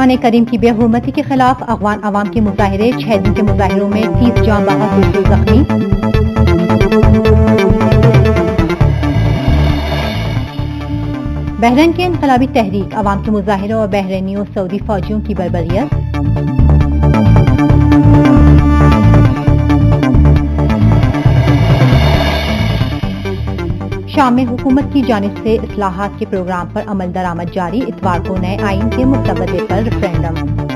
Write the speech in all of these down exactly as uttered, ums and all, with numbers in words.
قرآن کریم کی بے حرمتی کے خلاف افغان عوام کے مظاہرے، چھ دن کے مظاہروں میں تیس جاں بحق دوسرے زخمی۔ بحرین کے انقلابی تحریک عوام کے مظاہروں اور بحرینیوں سعودی فوجیوں کی بربریت۔ شام میں حکومت کی جانب سے اصلاحات کے پروگرام پر عمل درآمد جاری، اتوار کو نئے آئین کے مسودے پر ریفرینڈم۔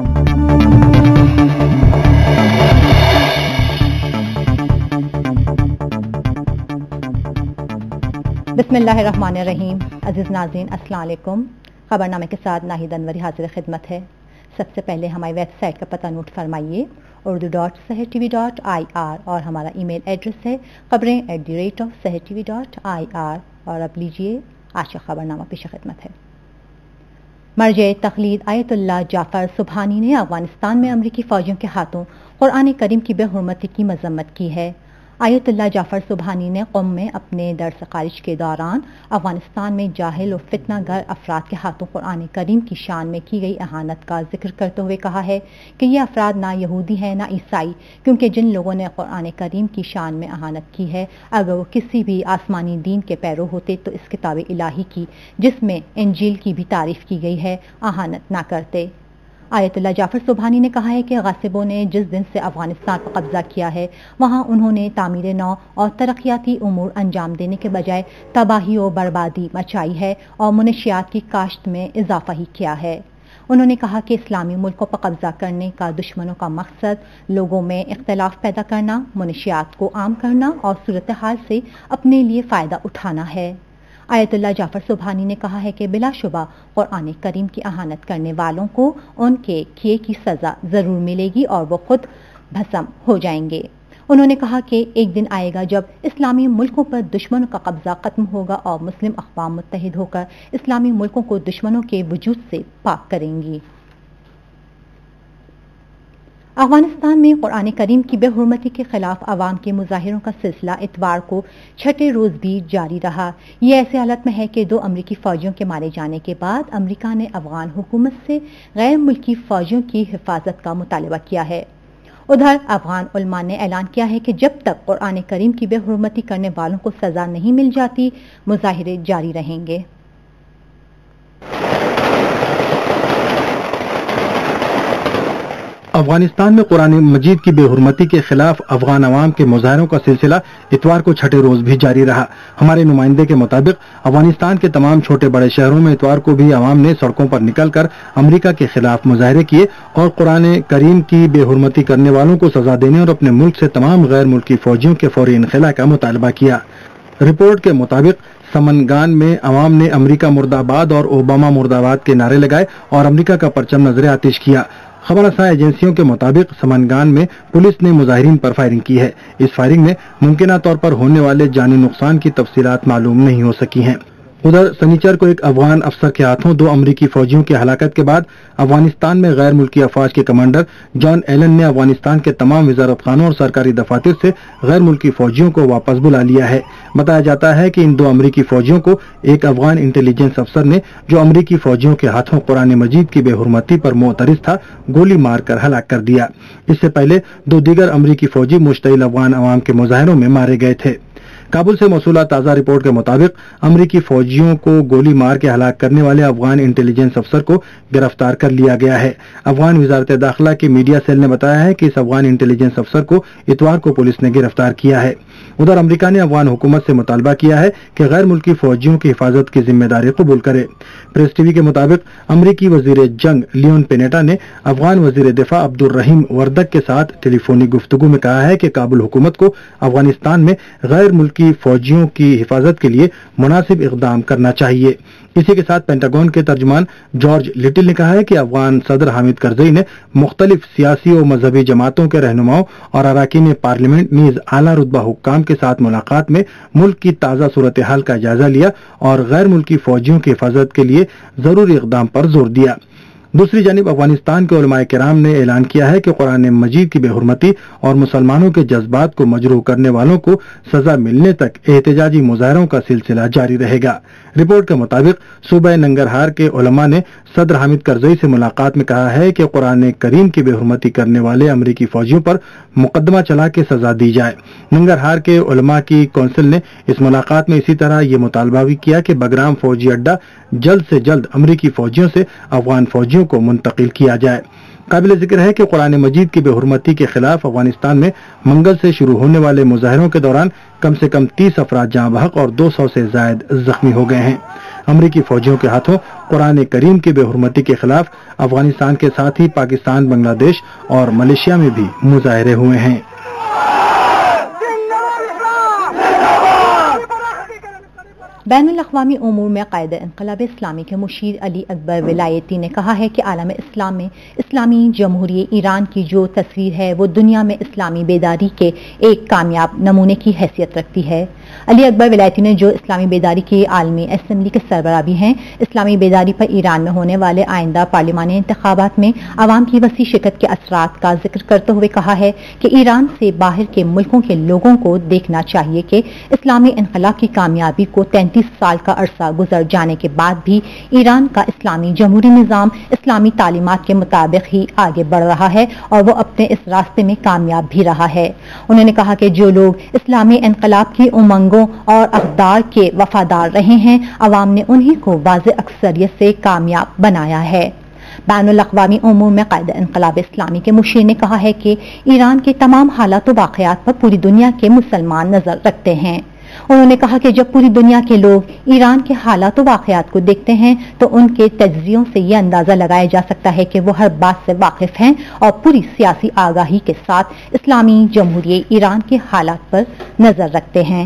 بسم اللہ الرحمن الرحیم۔ عزیز ناظرین السلام علیکم۔ خبرنامے کے ساتھ ناہید انوری حاضر خدمت ہے۔ سب سے پہلے ہماری ویب سائٹ کا پتہ نوٹ فرمائیے، Urdu dot Sahar T V dot I R, اور ہمارا ای میل ایڈریس ہے خبریں at the rate of Sahar T V dot I R. اور اب لیجیے آج کا خبرنامہ پیش خدمت ہے۔ مرجع تقلید آیت اللہ جعفر سبحانی نے افغانستان میں امریکی فوجیوں کے ہاتھوں قرآن کریم کی بے حرمتی کی مذمت کی ہے۔ آیت اللہ جعفر سبحانی نے قم میں اپنے درس خارج کے دوران افغانستان میں جاہل و فتنہ گر افراد کے ہاتھوں قرآن کریم کی شان میں کی گئی اہانت کا ذکر کرتے ہوئے کہا ہے کہ یہ افراد نہ یہودی ہیں نہ عیسائی، کیونکہ جن لوگوں نے قرآن کریم کی شان میں اہانت کی ہے، اگر وہ کسی بھی آسمانی دین کے پیرو ہوتے تو اس کتاب الہی کی، جس میں انجیل کی بھی تعریف کی گئی ہے، اہانت نہ کرتے۔ آیت اللہ جعفر سبحانی نے کہا ہے کہ غاصبوں نے جس دن سے افغانستان پر قبضہ کیا ہے، وہاں انہوں نے تعمیر نو اور ترقیاتی امور انجام دینے کے بجائے تباہی و بربادی مچائی ہے اور منشیات کی کاشت میں اضافہ ہی کیا ہے۔ انہوں نے کہا کہ اسلامی ملکوں پر قبضہ کرنے کا دشمنوں کا مقصد لوگوں میں اختلاف پیدا کرنا، منشیات کو عام کرنا اور صورتحال سے اپنے لیے فائدہ اٹھانا ہے۔ آیت اللہ جعفر سبحانی نے کہا ہے کہ بلا شبہ قرآن کریم کی اہانت کرنے والوں کو ان کے کیے کی سزا ضرور ملے گی اور وہ خود بھسم ہو جائیں گے۔ انہوں نے کہا کہ ایک دن آئے گا جب اسلامی ملکوں پر دشمنوں کا قبضہ ختم ہوگا اور مسلم اقوام متحد ہو کر اسلامی ملکوں کو دشمنوں کے وجود سے پاک کریں گی۔ افغانستان میں قرآن کریم کی بے حرمتی کے خلاف عوام کے مظاہروں کا سلسلہ اتوار کو چھٹے روز بھی جاری رہا۔ یہ ایسے حالت میں ہے کہ دو امریکی فوجیوں کے مارے جانے کے بعد امریکہ نے افغان حکومت سے غیر ملکی فوجیوں کی حفاظت کا مطالبہ کیا ہے۔ ادھر افغان علماء نے اعلان کیا ہے کہ جب تک قرآن کریم کی بے حرمتی کرنے والوں کو سزا نہیں مل جاتی، مظاہرے جاری رہیں گے۔ افغانستان میں قرآن مجید کی بے حرمتی کے خلاف افغان عوام کے مظاہروں کا سلسلہ اتوار کو چھٹے روز بھی جاری رہا۔ ہمارے نمائندے کے مطابق افغانستان کے تمام چھوٹے بڑے شہروں میں اتوار کو بھی عوام نے سڑکوں پر نکل کر امریکہ کے خلاف مظاہرے کیے اور قرآن کریم کی بے حرمتی کرنے والوں کو سزا دینے اور اپنے ملک سے تمام غیر ملکی فوجیوں کے فوری انخلاء کا مطالبہ کیا۔ رپورٹ کے مطابق سمنگان میں عوام نے امریکہ مرد آباد اور اوباما مرد آباد کے نعرے لگائے اور امریکہ کا پرچم نظر آتش کیا۔ خبر رساں ایجنسیوں کے مطابق سمنگان میں پولیس نے مظاہرین پر فائرنگ کی ہے۔ اس فائرنگ میں ممکنہ طور پر ہونے والے جانی نقصان کی تفصیلات معلوم نہیں ہو سکی ہیں۔ ادھر سنیچر کو ایک افغان افسر کے ہاتھوں دو امریکی فوجیوں کی ہلاکت کے بعد افغانستان میں غیر ملکی افواج کے کمانڈر جان ایلن نے افغانستان کے تمام وزارت خانوں اور سرکاری دفاتر سے غیر ملکی فوجیوں کو واپس بلا لیا ہے۔ بتایا جاتا ہے کہ ان دو امریکی فوجیوں کو ایک افغان انٹیلیجنس افسر نے، جو امریکی فوجیوں کے ہاتھوں قرآن مجید کی بے حرمتی پر معترض تھا، گولی مار کر ہلاک کر دیا۔ اس سے پہلے دو دیگر امریکی فوجی مشتعل افغان عوام کے مظاہروں میں مارے گئے تھے۔ کابل سے موصولہ تازہ رپورٹ کے مطابق امریکی فوجیوں کو گولی مار کے ہلاک کرنے والے افغان انٹیلیجنس افسر کو گرفتار کر لیا گیا ہے۔ افغان وزارت داخلہ کے میڈیا سیل نے بتایا ہے کہ اس افغان انٹیلیجنس افسر کو اتوار کو پولیس نے گرفتار کیا ہے۔ ادھر امریکہ نے افغان حکومت سے مطالبہ کیا ہے کہ غیر ملکی فوجیوں کی حفاظت کی ذمہ داری قبول کرے۔ پریس ٹی وی کے مطابق امریکی وزیر جنگ لیون پینیٹا نے افغان وزیر دفاع عبد الرحیم وردک کے ساتھ ٹیلی فونی گفتگو میں کہا ہے کہ کابل حکومت کو افغانستان میں غیر ملکی فوجیوں کی حفاظت کے لیے مناسب اقدام کرنا چاہیے۔ اسی کے ساتھ پینٹاگون کے ترجمان جارج لٹل نے کہا ہے کہ افغان صدر حامد کرزئی نے مختلف سیاسی و مذہبی جماعتوں کے رہنماؤں اور اراکین پارلیمنٹ نیز اعلیٰ رتبہ حکام کے ساتھ ملاقات میں ملک کی تازہ صورتحال کا جائزہ لیا اور غیر ملکی فوجیوں کی حفاظت کے لیے ضروری اقدام پر زور دیا۔ दूसरी जानिब अफगानिस्तान के उलमाए किराम ने ऐलान किया है कि कुरान मजीद की बेहुरमती और मुसलमानों के जज्बात को मजरूह करने वालों को सजा मिलने तक एहतजाजी मुजाहरों का सिलसिला जारी रहेगा। रिपोर्ट के मुताबिक सूबे नंगरहार के उलमा ने सदर हामिद करजई से मुलाकात में कहा है कि कुरान करीम की बेहुरमती करने वाले अमरीकी फौजियों पर मुकदमा चला के सजा दी जाए। नंगरहार के उलमा की कौंसिल ने इस मुलाकात में इसी तरह ये मुतालबा भी किया कि बगराम फौजी अड्डा जल्द से जल्द अमरीकी फौजियों से अफगान फौजियों को मुंतकिल किया जाए। काबिल जिक्र है कि कुरान मजीद की बेहुरमती के खिलाफ अफगानिस्तान में मंगल से शुरू होने वाले मुजाहरों के दौरान कम से कम तीस अफराद जाँ बहक और दो सौ से जायद जख्मी हो गए हैं। अमरीकी फौजियों के हाथों कुरान करीम की बेहुरमती के खिलाफ अफगानिस्तान के साथ ही पाकिस्तान, बांग्लादेश और मलेशिया में भी मुजाहरे हुए हैं। बैनुल अक़वामी उमूर में क़ायद इन्क़िलाब इस्लामी के मुशीर अली अकबर विलायती ने कहा है कि आलम इस्लाम में इस्लामी जमहूरियत ईरान की जो तस्वीर है वो दुनिया में इस्लामी बेदारी के एक कामयाब नमूने की हैसियत रखती है। अली अकबर विलायती ने जो इस्लामी बेदारी की आलमी असम्बली के सरबराह भी हैं, इस्लामी बेदारी पर ईरान में होने वाले आइंदा पार्लिमानी इंतखाबात में आवाम की वसी शिरकत के असरात का जिक्र करते हुए कहा है कि ईरान से बाहर के मुल्कों के लोगों को देखना चाहिए कि इस्लामी इन्क़लाब की कामयाबी को तैंतीस साल का अरसा गुजर जाने के बाद भी ईरान का इस्लामी जमहूरी निज़ाम इस्लामी तालीमात के मुताबिक ही आगे बढ़ रहा है और वो अपने इस रास्ते में कामयाब भी रहा है। उन्होंने कहा कि जो लोग इस्लामी इन्क़लाब की उमंगों और अक़दार के वफादार रहे हैं, अवाम ने उन्हीं को वाज़ेह अक्सरियत से कामयाब बनाया है। बैनुल अक़वामी उमूर में क़ायद इन्क़लाब इस्लामी के मुशीर ने कहा है कि ईरान के तमाम हालात व वाक़यात पर पूरी दुनिया के मुसलमान नजर रखते हैं। उन्होंने कहा कि जब पूरी दुनिया के लोग ईरान के हालात व वाक़यात को देखते हैं तो उनके तज्ज़ियों से यह अंदाज़ा लगाया जा सकता है कि वो हर बात से वाकिफ हैं और पूरी सियासी आगाही के साथ इस्लामी जमहूरियत ईरान के हालात पर नजर रखते हैं।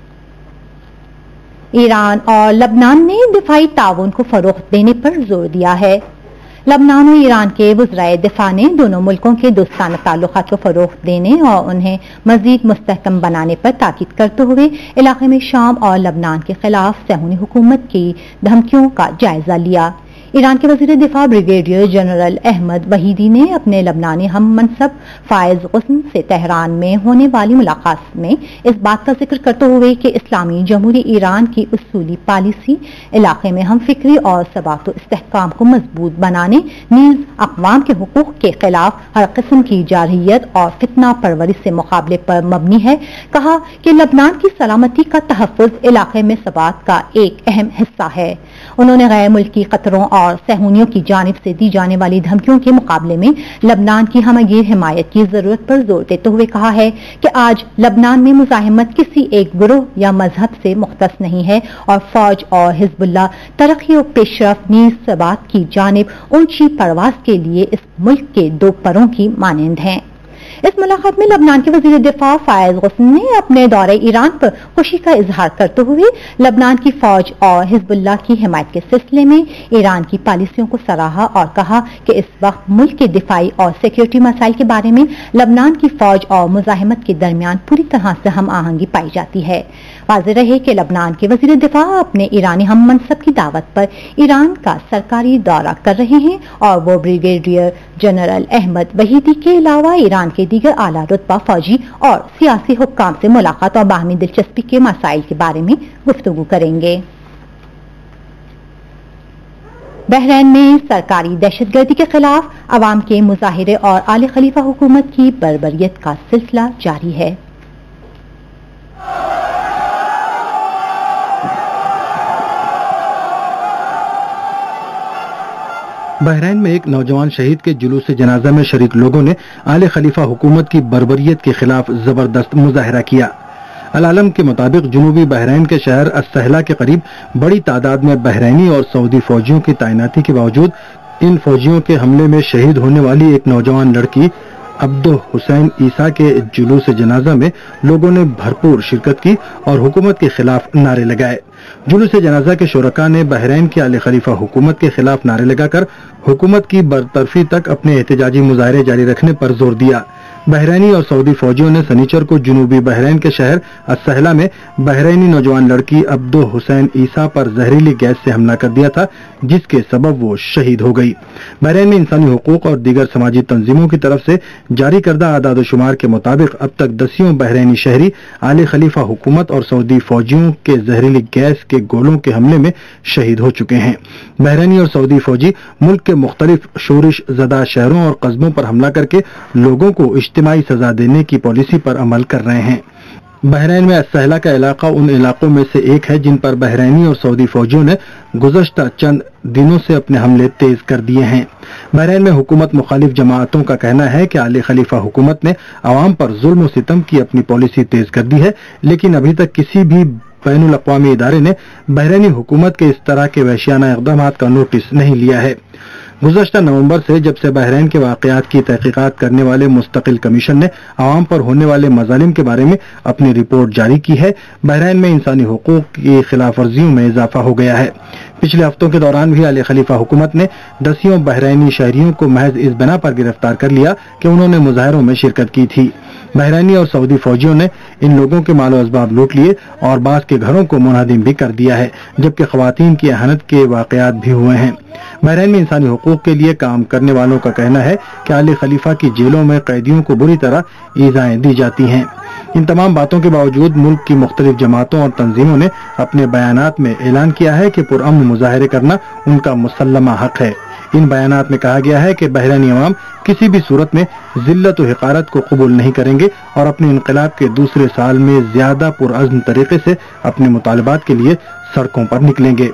ईरान और लबनान ने दिफाई ताउन को फरोग़ देने पर जोर दिया है। लबनान और ईरान के वज़राए दिफा ने दोनों मुल्कों के दोस्ताना ताल्लुकात को फरोग़ देने और उन्हें मज़ीद मुस्तहकम बनाने पर ताकीद करते हुए इलाके में शाम और लबनान के खिलाफ सहूनी हुकूमत की धमकियों का जायजा लिया। ईरान के वज़ीर दिफा ब्रिगेडियर जनरल अहमद वहीदी ने अपने लबनानी हम मनसब फायज हुस्न से तेहरान में होने वाली मुलाकात में इस बात का जिक्र करते हुए कि इस्लामी जमहूरी ईरान की उसूली पॉलिसी इलाके में हम फिक्री और सबात इस्तेहकाम को मजबूत बनाने, नीज़ अक़वाम के हुकूक के खिलाफ हर किस्म की जारहियत और फितना परवरी से मुकाबले पर मबनी है। कहा कि लबनान की सलामती का तहफ़्फ़ुज़ इलाके में सबात का एक अहम हिस्सा है। उन्होंने गैर मुल्की खतरों और सहूनियों की जानिब से दी जाने वाली धमकियों के मुकाबले में लबनान की हमगीर हिमायत की जरूरत पर जोर देते हुए कहा है कि आज लबनान में मुजाहिमत किसी एक गुरोह या मजहब से मुख्तस नहीं है और फौज और हिजबुल्लाह तरक्की और पेशरफ नीज़ सबात की जानिब ऊंची परवाज के लिए इस मुल्क के दो परों की मानंद हैं। इस मुलाकात में लबनान के वज़ीर दिफा फायज हुस्न ने अपने दौरे ईरान पर खुशी का इजहार करते हुए लबनान की फौज और हिजबुल्लाह की हिमायत के सिलसिले में ईरान की पॉलिसियों को सराहा और कहा कि इस वक्त मुल्क के दिफाई और सिक्योरिटी मसाइल के बारे में लबनान की फौज और मुजाहिमत के दरमियान पूरी तरह से हम आहंगी पाई जाती है। वाज़ेह रहे कि लबनान के वज़ीर दिफा अपने ईरानी हम मनसब की दावत पर ईरान का सरकारी दौरा कर रहे हैं और वो ब्रिगेडियर जनरल अहमद वहीदी के अलावा ईरान के दीगर आला रुतबा फौजी और सियासी हुक्काम से मुलाकात और बाहमी दिलचस्पी के मसाइल के बारे में गुफ्तगू करेंगे। बहरीन में सरकारी दहशतगर्दी के खिलाफ अवाम के मुजाहिरे और आले खलीफा हुकूमत की बर्बरियत का सिलसिला जारी है। बहरीन में एक नौजवान शहीद के जुलूस जनाजा में शरीक लोगों ने आले खलीफा हुकूमत की बर्बरियत के खिलाफ जबरदस्त मुजाहरा किया। अल आलम के मुताबिक जुनूबी बहरीन के शहर अस्सहला के करीब बड़ी तादाद में बहरीनी और सऊदी फौजियों की तैनाती के बावजूद इन फौजियों के हमले में शहीद होने वाली एक नौजवान लड़की अब्दु हुसैन ईसा के जुलूस जनाजा में लोगों ने भरपूर शिरकत की और हुकूमत के खिलाफ नारे लगाए। जुलूस जनाजा के शुरका ने बहरीन के आले खलीफा हुकूमत के खिलाफ नारे लगाकर हुकूमत की बरतरफी तक अपने एहतजाजी मुजाहरे जारी रखने पर जोर दिया। बहरैनी और सऊदी फौजियों ने शनिचर को जुनूबी बहरैन के शहर असहला में बहरैनी नौजवान लड़की अब्दो हुसैन ईसा पर जहरीली गैस से हमला कर दिया था, जिसके सबब वो शहीद हो गई। बहरैन में इंसानी हुकूक और दीगर समाजी तंजीमों की तरफ से जारी करदा आदाद शुमार के मुताबिक अब तक दसियों बहरैनी शहरी आले खलीफा हुकूमत और सऊदी फौजियों के जहरीली गैस के गोलों के हमले में शहीद हो चुके हैं। बहरैनी और सऊदी फौजी मुल्क के मुख्तलिफ शोरिश ज़दा शहरों और कस्बों पर हमला करके लोगों को इज्तिमाई सजा देने की पॉलिसी पर अमल कर रहे हैं। बहरैन में असहला का इलाका उन इलाकों में से एक है जिन पर बहरैनी और सऊदी फौजियों ने गुज़श्ता चंद दिनों से अपने हमले तेज कर दिए हैं। बहरैन में हुकूमत मुखालिफ जमातों का कहना है कि आले खलीफा हुकूमत ने अवाम पर जुल्म और सितम की अपनी पॉलिसी तेज कर दी है, लेकिन अभी तक किसी भी बैनुल अक़वामी इदारे ने बहरैनी हुकूमत के इस तरह के वहशियाना इक़दामात का नोटिस नहीं लिया है। गुज़श्ता नवंबर से जब से बहरैन के वाक़यात की तहक़ीक़ात करने वाले मुस्तकिल कमीशन ने आवाम पर होने वाले मज़ालिम के बारे में अपनी रिपोर्ट जारी की है, बहरैन में इंसानी हुकूक की खिलाफ वर्जियों में इजाफा हो गया है। पिछले हफ्तों के दौरान भी आले खलीफा हुकूमत ने दसियों बहरैनी शहरियों को महज इस बिना पर गिरफ्तार कर लिया कि उन्होंने मुजाहरों में शिरकत की थी। बहरैनी और सऊदी फौजियों ने इन लोगों के मालो असबाब लूट लिए और बास के घरों को मुनहदिम भी कर दिया है, जबकि खवातीन की अहनत के वाक़यात भी हुए हैं। बहरैन में इंसानी हुकूक के लिए काम करने वालों का कहना है कि आले खलीफा की जेलों में कैदियों को बुरी तरह ईज़ाएं दी जाती हैं। इन तमाम बातों के बावजूद मुल्क की मुख्तलिफ जमातों और तंजीमों ने अपने बयानात में ऐलान किया है कि पुरअमन मुजाहरे करना उनका मुसल्लमा हक है। इन बयानात में कहा गया है कि बहरैनी अवाम किसी भी सूरत में जिल्लत और हिकारत को कबूल नहीं करेंगे और अपने इनकलाब के दूसरे साल में ज्यादा पुरअज़्म तरीके से अपने मुतालबात के लिए सड़कों पर निकलेंगे।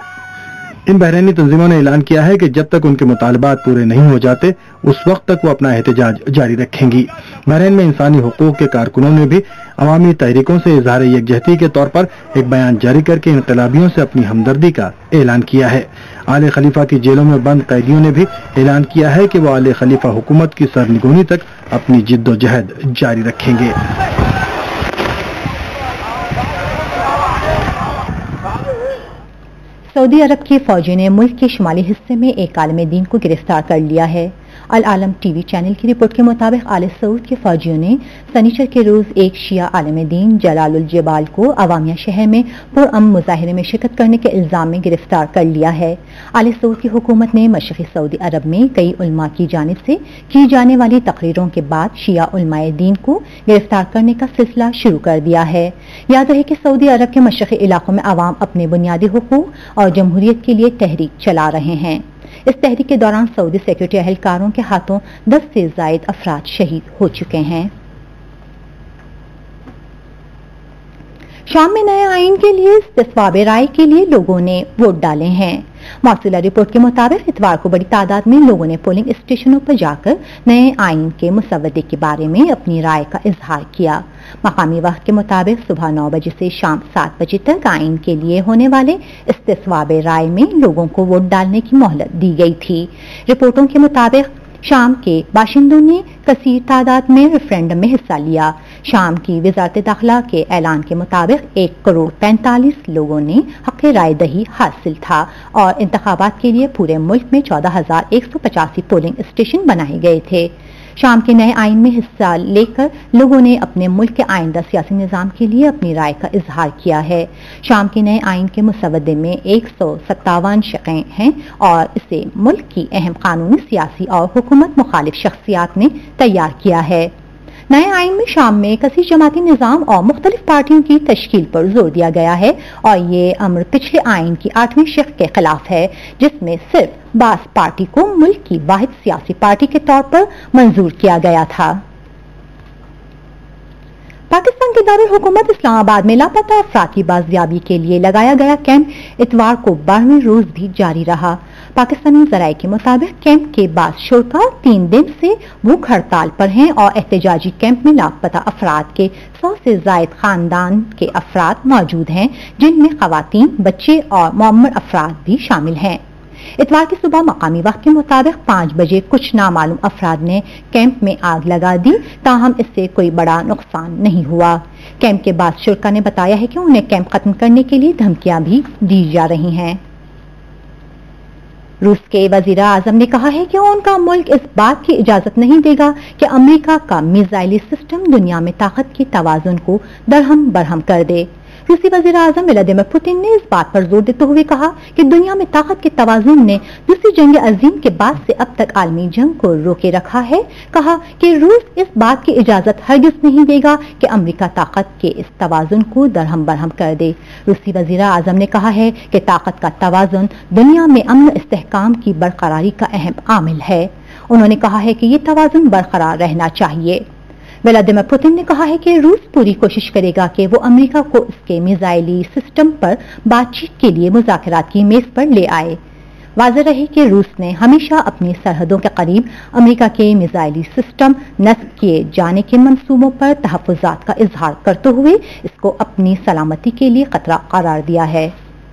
इन बहरैनी तंजीमों ने ऐलान किया है कि जब तक उनके मुतालबात पूरे नहीं हो जाते उस वक्त तक वो अपना एहतजाज जारी रखेंगी। बहरैन में इंसानी हुकूक के कारकुनों ने भी अवामी तहरीकों से इजहार यकजहती के तौर पर एक बयान जारी करके इनकलाबियों से अपनी हमदर्दी का ऐलान किया है। आले खलीफा की जेलों में बंद कैदियों ने भी ऐलान किया है कि वो आले खलीफा हुकूमत की सरनिगूनी तक अपनी जिद्दोजहद जारी रखेंगे। सऊदी अरब की फौजी ने मुल्क के शुमाली हिस्से में एक आलिम दीन को गिरफ्तार कर लिया है। अल आलम टीवी चैनल की रिपोर्ट के मुताबिक आले सऊद के फौजियों ने शनिचर के रोज एक शिया आलिम दीन जलालुल जबाल को अवामिया शहर में पुरअमन मुजाहिरे में शिरकत करने के इल्जाम में गिरफ्तार कर लिया है। आले सऊद की हुकूमत ने मशरक़ी सऊदी अरब में कई उलमा की जानिब से की जाने वाली तकरीरों के बाद शिया उलमाए दीन को गिरफ्तार करने का सिलसिला शुरू कर दिया है। याद रहे कि सऊदी अरब के मशरक़ी इलाकों में आवाम अपने बुनियादी हुकूक और जमहूरियत के लिए तहरीक चला रहे हैं। इस तहरीक के दौरान सऊदी सिक्योरिटी एहलकारों के हाथों दस से जायद अफराद शहीद हो चुके हैं। शाम में नए आइन के लिए इस्तिस्वाब राय के लिए लोगों ने वोट डाले हैं। मौसूला रिपोर्ट के मुताबिक इतवार को बड़ी तादाद में लोगों ने पोलिंग स्टेशनों पर जाकर नए आइन के मुसवदे के बारे में अपनी राय का इजहार किया। मकामी वक्त के मुताबिक सुबह नौ बजे से शाम सात बजे तक आइन के लिए होने वाले इस्तिस्वाब राय में लोगों को वोट डालने की मोहलत दी गई थी। रिपोर्टों के मुताबिक शाम के बाशिंदों ने कसीर तादाद में रेफरेंडम में हिस्सा लिया। शाम की वजारत दाखिला के ऐलान के मुताबिक एक करोड़ पैंतालीस लोगों ने हक़ राय दही हासिल था और इंतखाबात के लिए पूरे मुल्क में चौदह हजार एक सौ पचासी पोलिंग स्टेशन बनाए गए थे। शाम के नए आइन में हिस्सा लेकर लोगों ने अपने मुल्क के आइंदा सियासी निज़ाम के लिए अपनी राय का इजहार किया है। शाम के नए आइन के मुसवदे में एक सौ सत्तावन शिक़ें हैं और इसे मुल्क की अहम कानूनी, सियासी और हुकूमत मुखालिफ शख्सियात ने तैयार किया है। नए आइन में शाम में कसीर जमाती निज़ाम और मुख्तलिफ पार्टियों की तश्कील पर जोर दिया गया है और ये अमर पिछले आइन की आठवीं शिक़ के खिलाफ है, जिसमें सिर्फ बास पार्टी को मुल्क की वाहिद सियासी पार्टी के तौर पर मंजूर किया गया था। पाकिस्तान के दारुल हुकूमत इस्लामाबाद में लापता अफराद की बाजियाबी के लिए लगाया गया कैंप इतवार को बारहवें रोज भी जारी रहा। पाकिस्तानी ज़राए के मुताबिक कैंप के बाद शुरा तीन दिन से भूख हड़ताल पर हैं और एहतजाजी कैंप में लापता अफराद के सौ से जायद खानदान के अफराद मौजूद हैं, जिनमें खवातीन, बच्चे और मुअम्मर अफराद भी शामिल हैं। इतवार की सुबह मकामी वक्त के मुताबिक पाँच बजे कुछ नामालूम अफराद ने कैंप में आग लगा दी, ताहम इससे कोई बड़ा नुकसान नहीं हुआ। कैंप के बाद शुरा ने बताया है कि उन्हें कैंप खत्म करने के लिए धमकियां भी दी जा रही हैं। रूस के वजीर आजम ने कहा है कि उनका मुल्क इस बात की इजाजत नहीं देगा कि अमेरिका का मिसाइली सिस्टम दुनिया में ताकत के तवाजुन को दरहम बरहम कर दे। रूसी वजीर आजम व्लादिमीर पुतिन ने इस बात पर जोर देते हुए कहा कि दुनिया में ताकत के तवाजुन ने दूसरी जंग अजीम के बाद से अब तक आलमी जंग को रोके रखा है। कहा कि रूस इस बात की इजाजत हरगिज नहीं देगा कि अमेरिका ताकत के इस तवाजुन को दरहम बरहम कर दे। रूसी वजीर आजम ने कहा है कि ताकत का तवाजुन दुनिया में अमन इस्तेहकाम की बरकरारी का अहम आमिल है। उन्होंने कहा है कि ये तवाजुन बरकरार रहना चाहिए। व्लादिमीर पुतिन ने कहा है कि रूस पूरी कोशिश करेगा कि वो अमेरिका को इसके मिसाइली सिस्टम पर बातचीत के लिए मुज़ाकरात की मेज पर ले आए। वाज़ेह रहे कि रूस ने हमेशा अपनी सरहदों के करीब अमेरिका के मिसाइली सिस्टम नस्ब किए जाने के मंसूबों पर तहफ़्फ़ुज़ात का इजहार करते हुए इसको अपनी सलामती के लिए खतरा करार दिया है।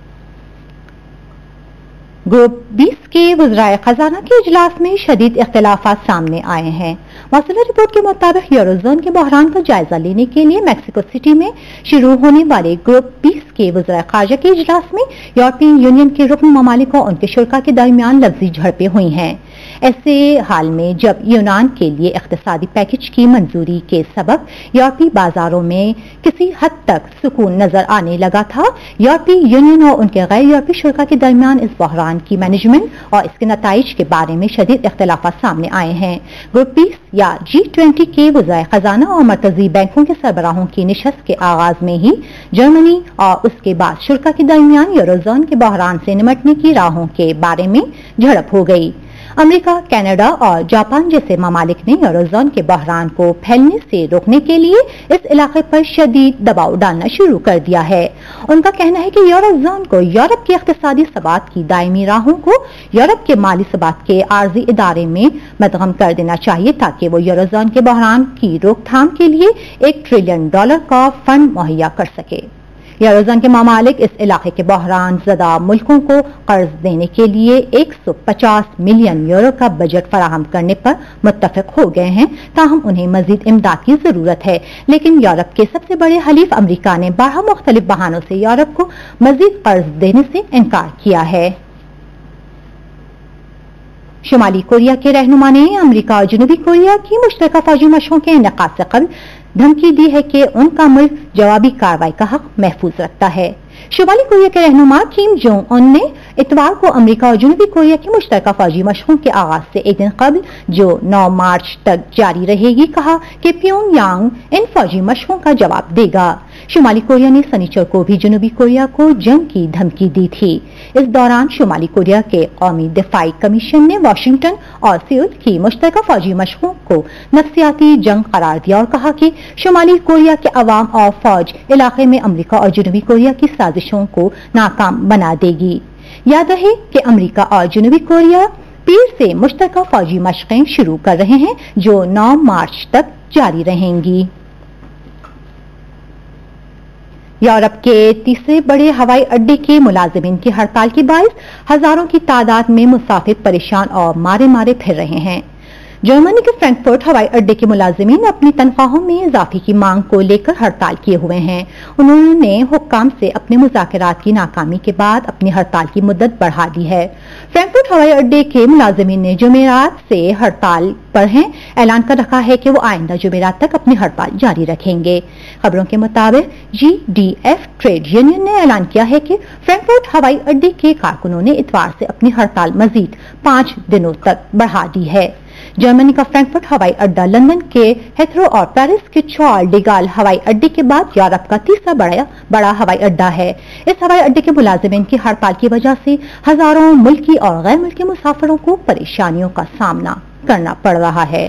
ग्रुप बीस के वज़राए खजाना के इजलास में शदीद इख्तिलाफात सामने आए हैं। मौसूला रिपोर्ट के मुताबिक यूरोजोन के बहरान का जायजा लेने के लिए मैक्सिको सिटी में शुरू होने वाले ग्रुप बीस के वज़राए ख़ारजा के इजलास में यूरोपीय यूनियन के रुकन ममालिक और उनके शुरा के दरमियान लफ्जी झड़पें हुई हैं। ऐसे हाल में जब यूनान के लिए इख्तिसादी पैकेज की मंजूरी के सबब यूरोपीय बाजारों में किसी हद तक सुकून नजर आने लगा था, यूरोपीय यूनियन और उनके गैर यूरोपीय शुरा के दरमियान इस बहरान की मैनेजमेंट और इसके नताइज के बारे में शदीद इख्तिलाफात सामने आए हैं। ग्रुप बीस या जी ट्वेंटी के वज़ाए खजाना और मरकजी बैंकों के सरबराहों की निशस्त के आगाज में ही जर्मनी और उसके बाद शुरा के दरमियान यूरोजोन के बहरान से निमटने की राहों के बारे में झड़प हो गई। अमेरिका, कनाडा और जापान जैसे ममालिक ने यूरोजोन के बहरान को फैलने से रोकने के लिए इस इलाके पर शदीद दबाव डालना शुरू कर दिया है। उनका कहना है कि यूरोजोन को यूरोप की इक्तिसादी सबात की दायमी राहों को यूरोप के माली सबात के आर्जी इदारे में मदगम कर देना चाहिए ताकि वो यूरोजोन के बहरान की रोकथाम के लिए एक ट्रिलियन डॉलर का फंड मुहैया कर सके। यूरोजोन के ममालिक इस इलाके के बहरान ज़दा मुल्कों को कर्ज देने के लिए एक सौ पचास मिलियन यूरो का बजट फराहम करने पर मुत्तफिक हो गए हैं, ताहम उन्हें मजीद इमदाद की जरूरत है। लेकिन यूरोप के सबसे बड़े हलीफ अमेरिका ने बारह मुख्तलिफ बहानों से यूरोप को मजीद कर्ज देने से इनकार किया है। शुमाली कोरिया के रहनुमा ने अमेरिका और जनूबी कोरिया की मुश्तरका फौजी मशकों के इनेकाद से कबल धमकी दी है कि उनका मुल्क जवाबी कार्रवाई का हक महफूज रखता है। शुमाली कोरिया के रहनुमा किम जोंग उन ने इतवार को अमेरिका और जनूबी कोरिया की मुश्तरका फौजी मशकों के आगाज से एक दिन कबल, जो नौ मार्च तक जारी रहेगी, कहा कि प्योंगयांग इन फौजी मशकों का जवाब देगा। शुमाली कोरिया ने शनिचर को भी जनूबी कोरिया को जंग की धमकी दी थी। इस दौरान शुमाली कोरिया के कौमी दिफाई कमीशन ने वाशिंगटन और सियोल की मुश्तरका फौजी मशकों को नफसियाती जंग करार दिया और कहा कि शुमाली कोरिया के अवाम और फौज इलाके में अमेरिका और जनूबी कोरिया की साजिशों को नाकाम बना देगी। याद रहे कि अमेरिका और जनूबी कोरिया पीर से मुश्तरका फौजी मशकें शुरू कर रहे हैं, जो नौ मार्च तक जारी रहेंगी। यूरोप के तीसरे बड़े हवाई अड्डे के मुलाजिमीन की हड़ताल के बायस हजारों की तादाद में मुसाफिर परेशान और मारे मारे फिर रहे हैं। जर्मनी के फ्रैंकफर्ट हवाई अड्डे के मुलाजिमीन अपनी तनख्वाहों में इजाफे की मांग को लेकर हड़ताल किए हुए हैं। उन्होंने हुक्काम से अपने मुज़ाकरात की नाकामी के बाद अपनी हड़ताल की मुद्दत बढ़ा दी है। फ्रैंकफर्ट हवाई अड्डे के मुलाजिमीन ने जुमेरात से हड़ताल पर हैं, ऐलान कर रखा है कि वो आइंदा जुमेरात तक अपनी हड़ताल जारी रखेंगे। खबरों के मुताबिक G D F trade union ने ऐलान किया है कि फ्रैंकफर्ट हवाई अड्डे के कारकुनों ने इतवार से अपनी हड़ताल मजीद पांच दिनों तक बढ़ा दी है। जर्मनी का फ्रैंकफर्ट हवाई अड्डा लंदन के हेथरो और पेरिस के चार्ल डी गाल हवाई अड्डे के बाद यूरोप का तीसरा बड़ा बड़ा हवाई अड्डा है। इस हवाई अड्डे के मुलाजिमीन की हड़ताल की वजह से हजारों मुल्की और गैर मुल्की मुसाफिरों को परेशानियों का सामना करना पड़ रहा है।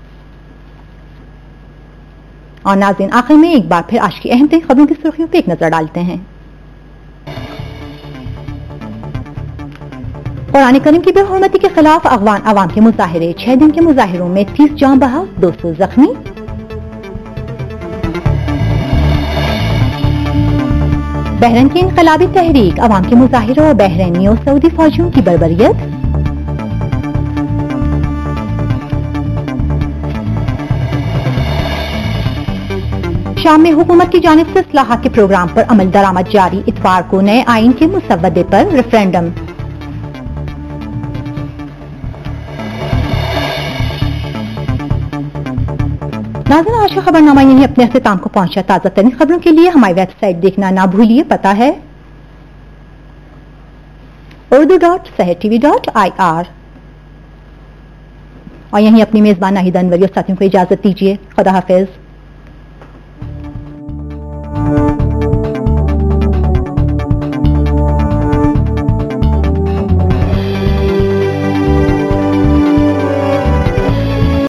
और नाज़रीन, आखिर में एक बार फिर आज की अहम तरीन खबरों की सुर्खियों पर एक नजर डालते हैं। कुरान करीम की बेहुरमती के खिलाफ अफगान अवाम के मुजाहिरे, छह दिन के मुजाहिरों में तीस जान बहा, दो सौ जख्मी। बहरीन की इनकलाबी तहरीक, अवाम के मुजाहिरों और बहरीनी और सऊदी फौजियों की बर्बरियत। शाम में हुकूमत की जानिब से इस्लाहात के प्रोग्राम पर अमल दरामद जारी, इतवार को नए आईन के मुसव्वदे पर रेफरेंडम। नाज़रीन, आज का खबरनामा यही अपने अख्ताम को पहुंचा। ताज़ा तरीन खबरों के लिए हमारी वेबसाइट देखना ना भूलिए, पता है Urdu dot Sahar TV dot I R. और यहीं अपनी मेजबान नाहिद अनवरी और साथियों को इजाजत दीजिए। खुदा हाफिज।